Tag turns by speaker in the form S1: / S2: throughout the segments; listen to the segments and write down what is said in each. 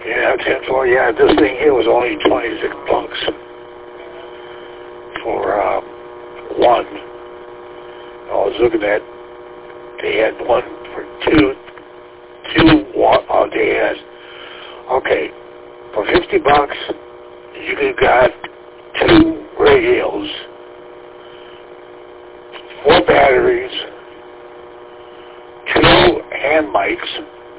S1: Yeah, 10-4. Yeah, this thing here was only $26 for one. I was looking at, they had one for two they had, okay, for $50, you could got 2 radios, 4 batteries, 2 hand mics,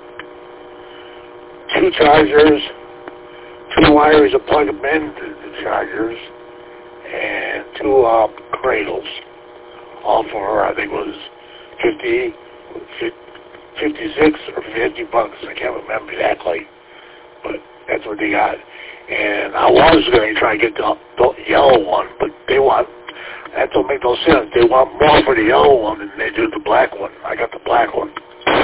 S1: 2 chargers, 2 wires to plug them into the chargers, and 2 cradles. All for, I think it was 56 or $50. I can't remember exactly, but that's what they got. And I was going to try to get the yellow one, but that don't make no sense. They want more for the yellow one than they do the black one. I got the black one.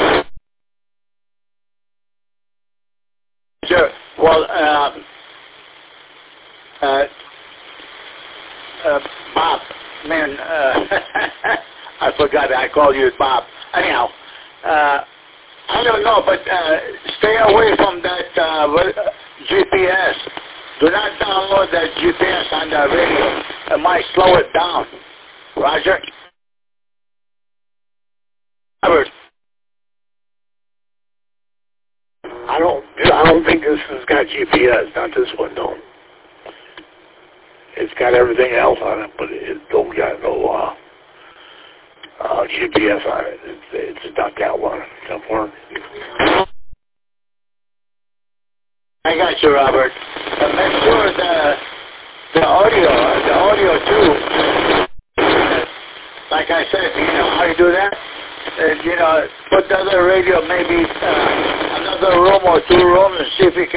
S2: Sure. Well, Bob, man, I forgot I called you Bob. Anyhow, I don't know, but stay away from that GPS. Do not download that GPS on the radio. It might slow it down. Roger? Robert?
S1: I don't think this has got GPS. Not this one, don't. It's got everything else on it, but it don't got no GPS on it. It's not that one. It don't work.
S2: I got you, Robert. Make sure the audio too. Like I said, you know how you do that? Put the other radio maybe another room or 2 rooms and see if you